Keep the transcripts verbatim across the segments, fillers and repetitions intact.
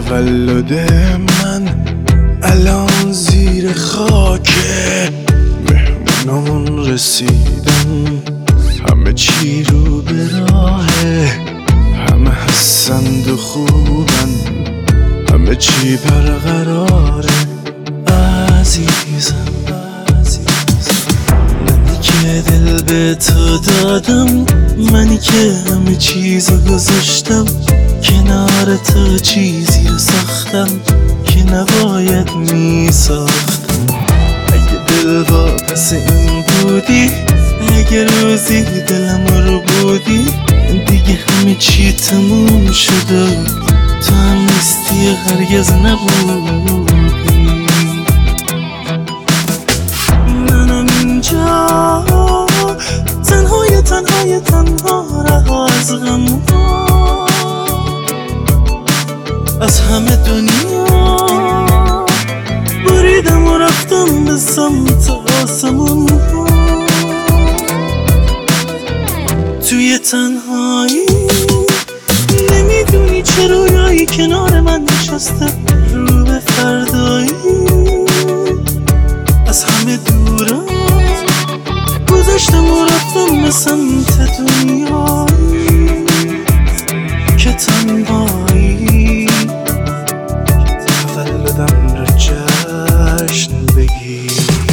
تولد من الان زیر خاکه، مهمونامون رسیدن، همه چی رو به راهه، همه هستند و خوبن، همه چی برقراره. عزیزم منی که دل به تو دادم، منی که همه چیزو گذاشتم کنار تو، چیزی رو ساختم که نباید می ساختم. اگه دل واپس این بودی، اگه روزی دلم رو بودی، دیگه همه چی تموم شده، تو هم نیستی هرگز نبودی. منم اینجا تنهای تنهای تنها، رها از غم، از همه دنیا بریدم و رفتم به سمت آسمون. توی تنهایی نمیدونی چه رویایی کنار من نشسته، رو به فردایی از همه دورم گذاشتم و رفتم به سمت دنیایی که تنهایی. تولدم رو جشن بگیر.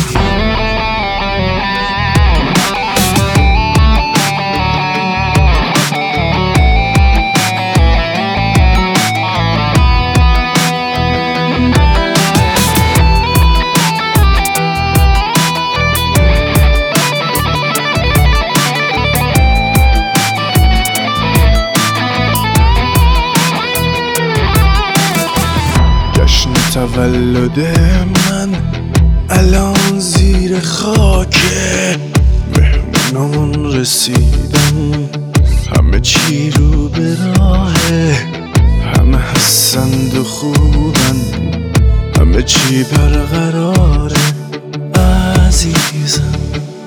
تولد من الان زیر خاکه، مهمونامون رسیدن، همه چی رو به راهه، همه هستند و خوبن، همه چی برقراره. عزیزم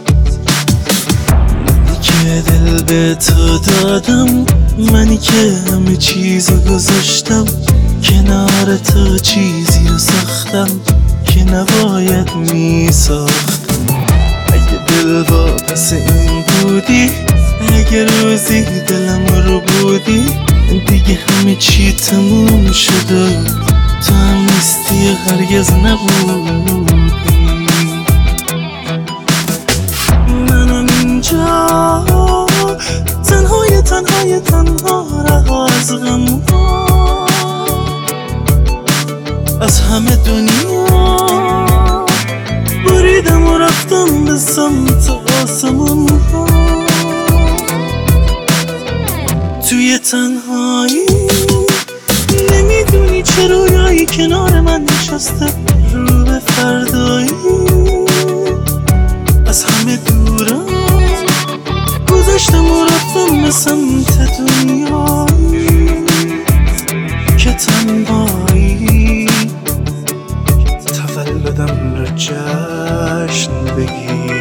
منی که دل به تو دادم، منی که همه چیزو گذاشتم کنار تو، چیزی رو ساختم که نباید می ساختم. اگه دل واپس این بودی، اگه روزی دلم رو بودی، دیگه همه چی تموم شده، تو هم نیستی هرگز نبودی. منم اینجا تنهای تنهای تنها، رها از غم، از همه دنیا بریدم و رفتم به سمت آسمون. توی تنهایی نمیدونی چه رویایی کنار من نشسته، رو به فردایی از همه دورم گذاشتم و رفتم به سمت دنیایی که تنهایی. تولدم رو جشن بگیر.